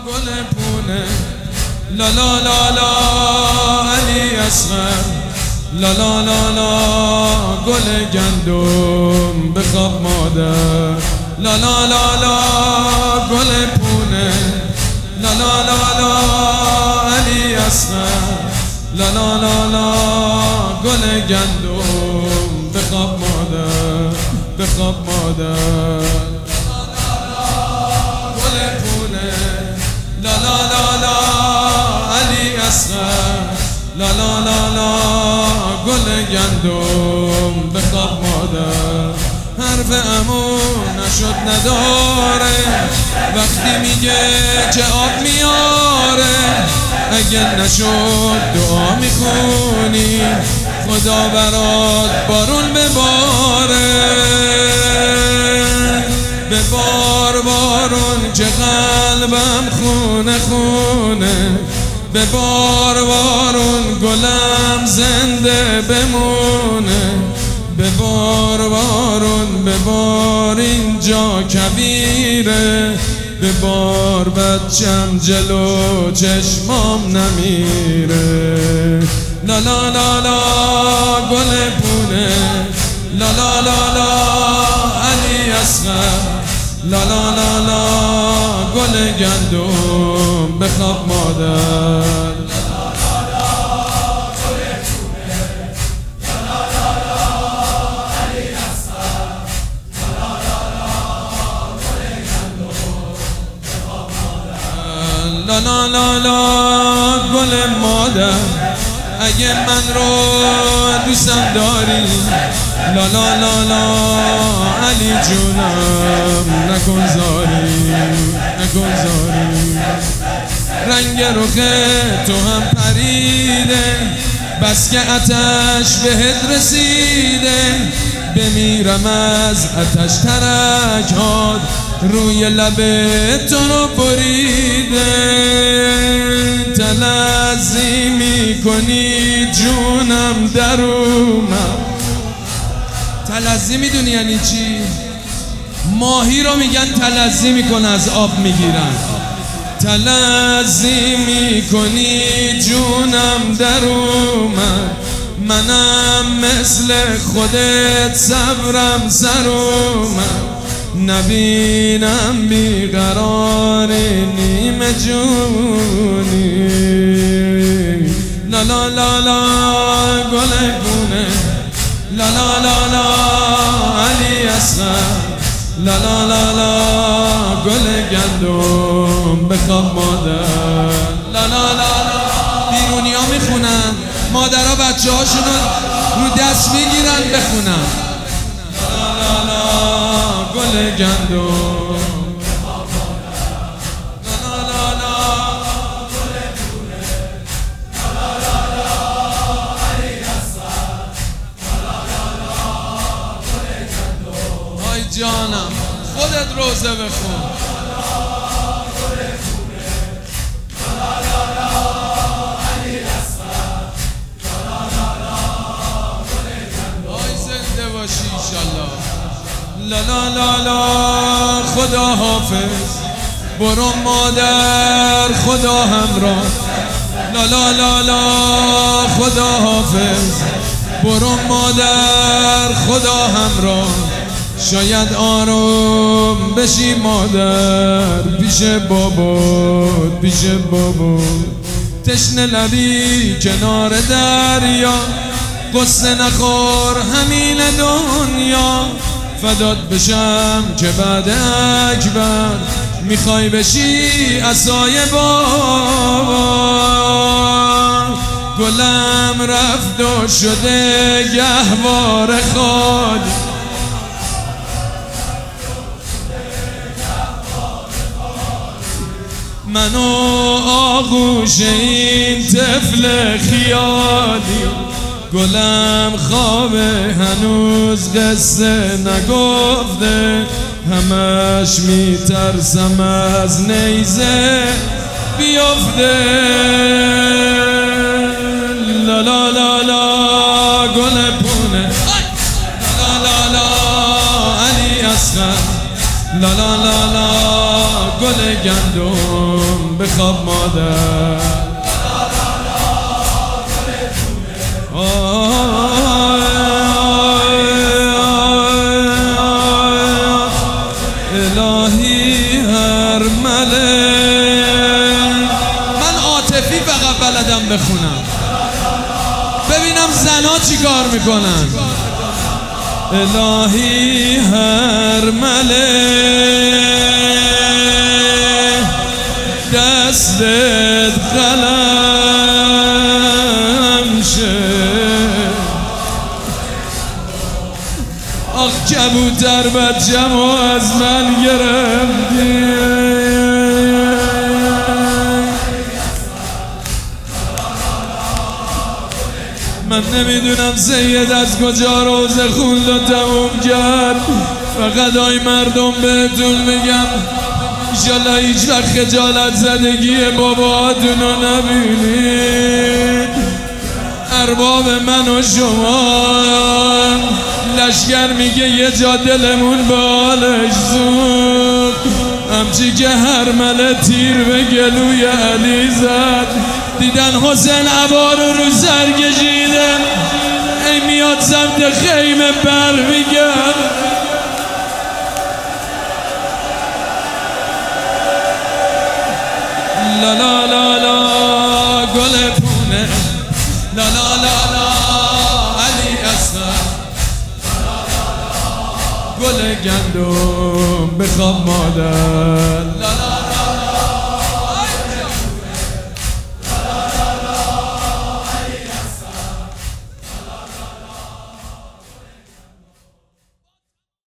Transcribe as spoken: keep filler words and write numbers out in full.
گل پونه، لا لا لا لا علی اصغر، لا لا لا لا گل گندم بخواب مادر، لا لا لا لا گل پونه، لا لا لا لا علی اصغر، لا لا لا لا گل گندم بخواب مادر، بخواب مادر، گل پونه، لا لا لا لا علی اصغر، لا لا لا لا گل گندم بخواب مادر. حرف عمو نشد نداره وقتی میگه که آب میاره، اگه نشد دعا میکنی خدا برات بارون بباره، ببار بارون که قلبم خونه خونه، ببار بارون گلم زنده بمونه، ببار بارون ببار اینجا کبیره، ببار بچم جلو چشمام نمیره، لا لا لا لا گل پونه، لا لا لا لا علی اصغر، لا لا لا لا گل گندم بخواب مادر، لا لا لا لا گل مادر، اگه من رو دوستم داری، لا لا لا لا علی جونم نکن زاری، نکن زاری، رنگ رخ تو هم پریده بس که آتش بهت رسیده، بمیرم از آتش ترک هات روی لب تو رو بریده، تلذی میکنی جونم در اومد. تلذی میدونی یعنی چی؟ ماهی رو میگن تلذی میکنه از آب میگیرن، تلذی میکنی جونم در اومد، منم مثل خودت صبرم سر اومد، نبینم بیقراری نیمه جونی، لا لا لا لا گل پونه، لا لا لا لا علی اصغر، لا لا لا لا گل گندم بخواب مادر، لا لا لا لا بیرونی ها میخونن، مادرها بچه هاشونو رو دست میگیرن بخونن، لا لا لا گل گندم، لا لا لا گل پونه، لا لا لا علی اصغر، لا لا لا گل گندم. آی جانم خودت روزه بخون، لا لا لا لا خدا حافظ، برو مادر خدا همراه، لا لا لا لا خدا حافظ، برو مادر خدا همراه، شاید آروم بشی مادر پیش بابات، پیش بابات، تشنه لبی کنار دریا، قصه نخور همین دنیا، فدات بشم که بعد اکبر میخوای بشی عصای بابا، گلم رفت و شده گهوار خالی، منو آغوش این طفل خیالی، گلم خوابه هنوز قصه نگفته، همش میترسم از نیزه بیفته، لا لا لا لا گل پونه، لا لا لا علی اصغر، لا لا لا لا گل گندم بخواب مادر. الهی هر مله. من عاطفی فقط بلدم بخونم، ببینم زنا چی کار میکنن. الهی هر مله دستت قلم شه. آخ کبوتر بچم و از من گرفتی. من نمیدونم سید از کجا روزه خوند و تموم کرد. فقط آی مردم بهتون میگم انشالله هیچ وقت خجالت زدگی باباتونو نبینید. ارباب من و شما لشگر میگه یه جا دلمون به حالش زود. همچی که هر مله تیر به گلوی علی زد. دیدن حسین عبا رو رو سر کشیده ای میاد سمت خیمه بر میگرد. لا لا لا لا گل پونه. لا لا لا لا علی اصغر. گل گندم بخواب مادر.